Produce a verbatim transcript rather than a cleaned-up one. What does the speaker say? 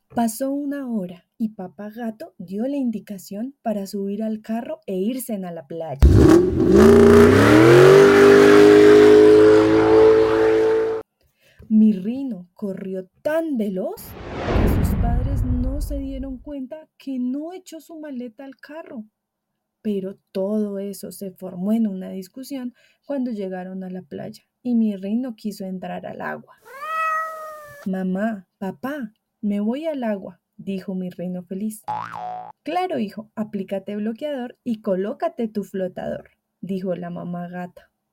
Pasó una hora y Papá Gato dio la indicación para subir al carro e irse a la playa. Mirrino corrió tan veloz que sus padres no se dieron cuenta que no echó su maleta al carro. Pero todo eso se formó en una discusión cuando llegaron a la playa y Mirrino quiso entrar al agua. Mamá, papá, me voy al agua, dijo mi reino feliz. Claro, hijo, aplícate bloqueador y colócate tu flotador, dijo la mamá gata.